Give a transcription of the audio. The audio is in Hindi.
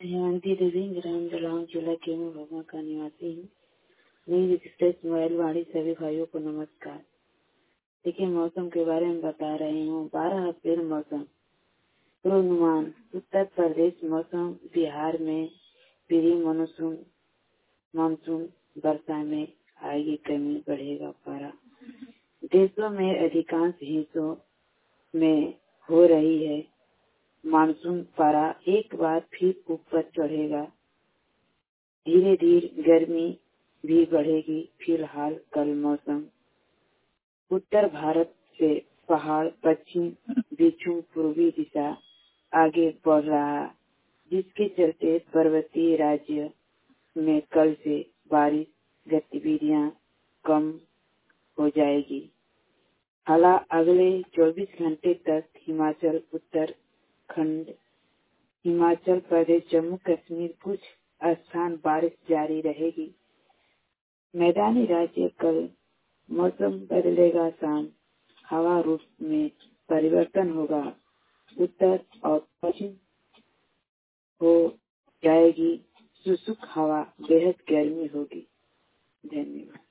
हेमंती देवी ग्राम जलांग जिला के मैं भगवा का निवासी हूँ। मेरी विशेष मोबाइल वाणी सभी भाइयों को नमस्कार। देखिए, मौसम के बारे में बता रही हूँ। 12 अप्रैल मौसम पूर्वानुमान। उत्तर प्रदेश मौसम बिहार में प्री मानसून वर्षा में आएगी कमी, बढ़ेगा पारा। देशों में अधिकांश हिस्सों में हो रही है मानसून पारा एक बार फिर ऊपर चढ़ेगा। धीरे धीरे गर्मी भी बढ़ेगी। फिलहाल कल मौसम उत्तर भारत से पहाड़ पश्चिम बिछू पूर्वी दिशा आगे बढ़ रहा, जिसके चलते पर्वतीय राज्य में कल से बारिश गतिविधियां कम हो जाएगी। हालांकि अगले 24 घंटे तक उत्तराखंड, हिमाचल प्रदेश, जम्मू कश्मीर कुछ स्थान बारिश जारी रहेगी। मैदानी राज्य कल मौसम बदलेगा। शाम हवा रुख में परिवर्तन होगा। उत्तर और पश्चिम हो जाएगी शुष्क हवा, बेहद गर्मी होगी। धन्यवाद।